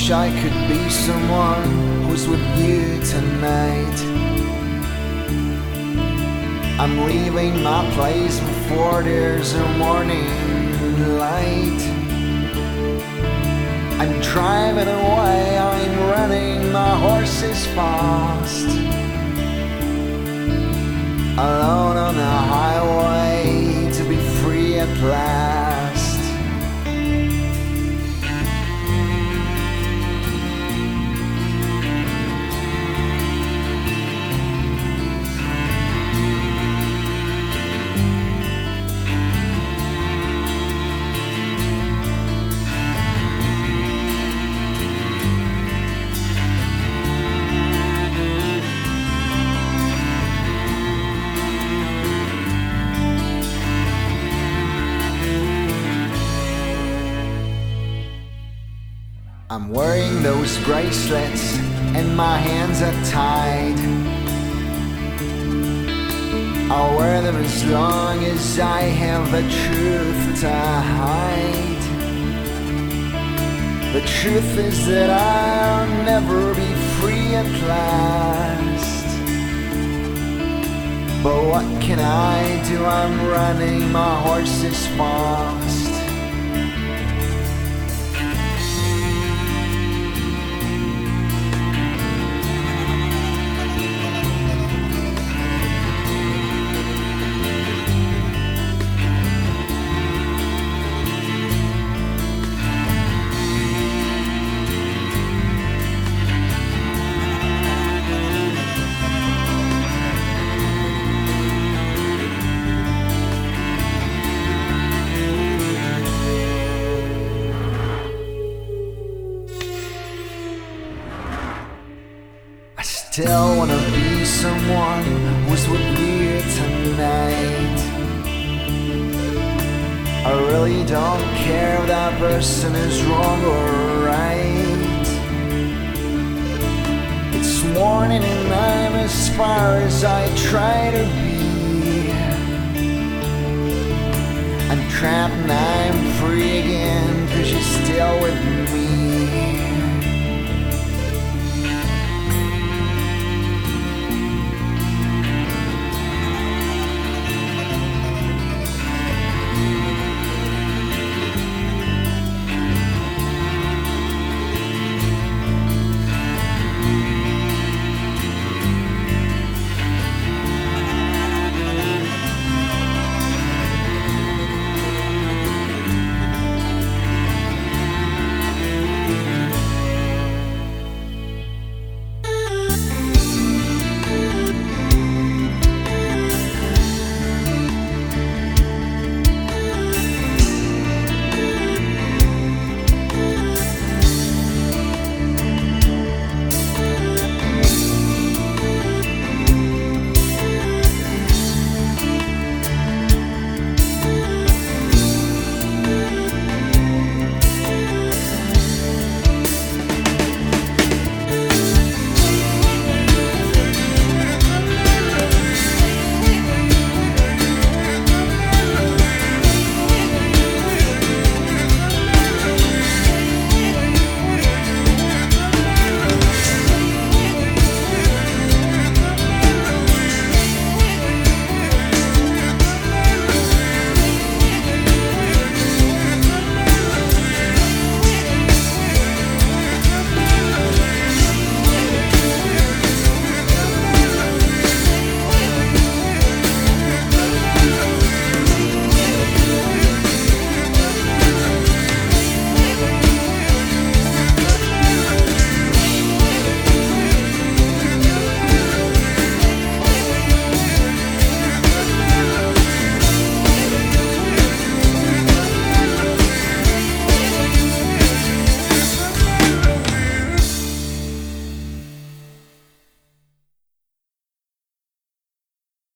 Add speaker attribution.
Speaker 1: wish I could be someone who's with you tonight. I'm leaving my place before there's a morning light. I'm driving away, I'm running my horses fast, alone on the highway to be free at last. I'm wearing those bracelets and my hands are tied. I'll wear them as long as I have the truth to hide. The truth is that I'll never be free at last. But what can I do? I'm running my horses fast. Still wanna be someone who's with you tonight. I really don't care if that person is wrong or right. It's morning and I'm as far as I try to be. I'm trapped and I'm free again, 'cause you're still with me.